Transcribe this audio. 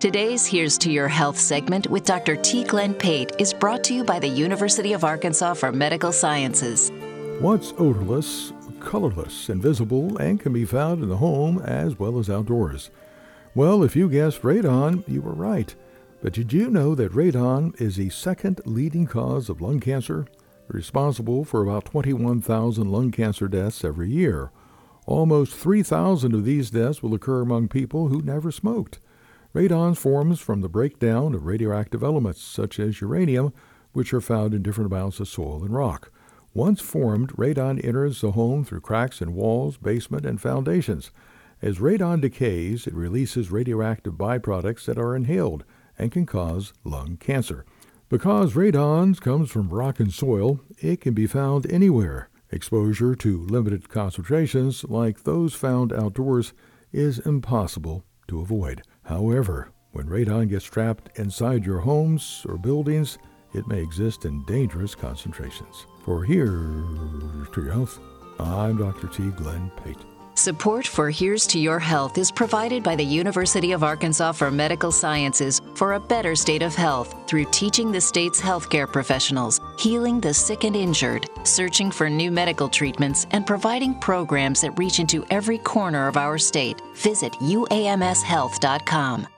Today's Here's to Your Health segment with Dr. T. Glenn Pate is brought to you by the University of Arkansas for Medical Sciences. What's odorless, colorless, invisible, and can be found in the home as well as outdoors? Well, if you guessed radon, you were right. But did you know that radon is the second leading cause of lung cancer, responsible for about 21,000 lung cancer deaths every year? Almost 3,000 of these deaths will occur among people who never smoked. Radon forms from the breakdown of radioactive elements, such as uranium, which are found in different amounts of soil and rock. Once formed, radon enters the home through cracks in walls, basement, and foundations. As radon decays, it releases radioactive byproducts that are inhaled and can cause lung cancer. Because radon comes from rock and soil, it can be found anywhere. Exposure to limited concentrations, like those found outdoors, is impossible to avoid. However, when radon gets trapped inside your homes or buildings, it may exist in dangerous concentrations. For Here's to Your Health, I'm Dr. T. Glenn Pate. Support for Here's to Your Health is provided by the University of Arkansas for Medical Sciences for a better state of health through teaching the state's healthcare professionals, healing the sick and injured, searching for new medical treatments, and providing programs that reach into every corner of our state. Visit uamshealth.com.